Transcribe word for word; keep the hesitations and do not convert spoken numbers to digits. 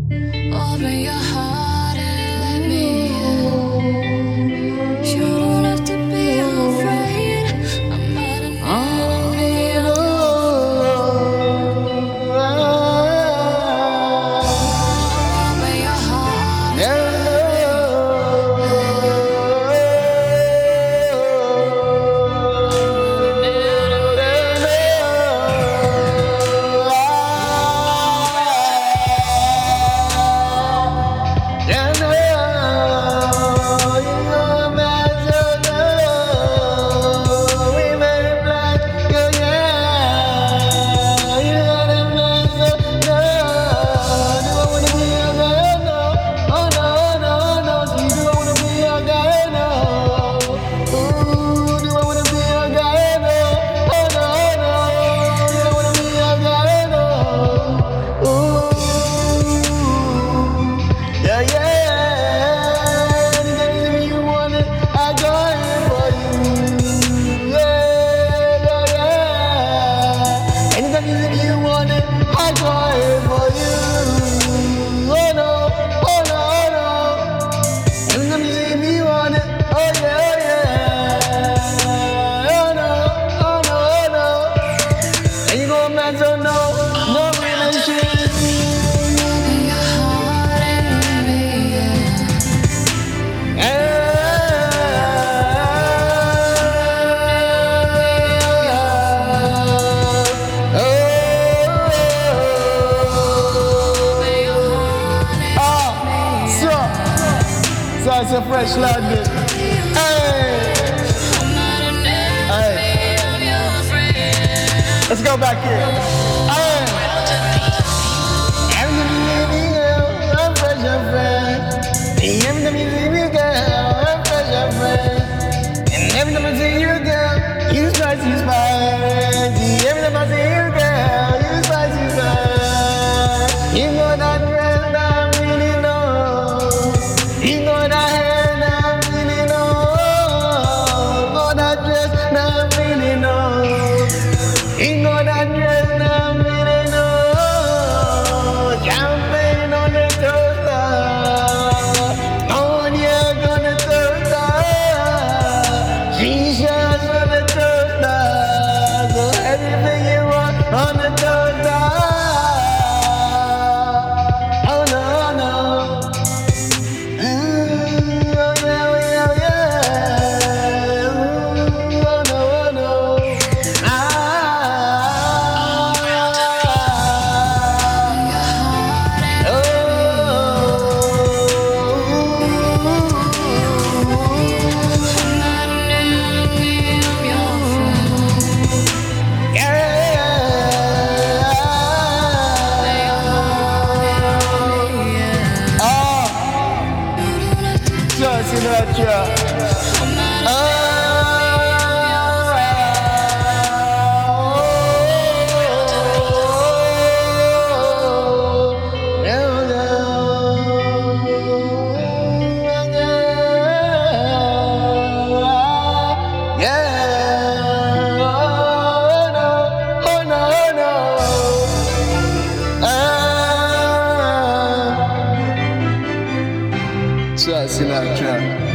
Open your heart and let me in. You don't have to be afraid. I'm not an enemy of Open your heart and So it's a fresh London. Hey! Hey! Let's go back here. Hey! Every time you see me, girl, I'm fresh and fresh. Every time you see me, girl, I'm fresh and fresh. And every time I see you, girl, you spicy, you spicy. Every time I see you, girl, you spicy, you spicy. You know that dress that I really know. You know that hair that I really know. Know that dress that I really know. You know that dress that I really know. Champagne on the toaster. Cognac on the toaster. Shisha on the toaster. So everything you want on the toaster. Oh no, no. Sinatra.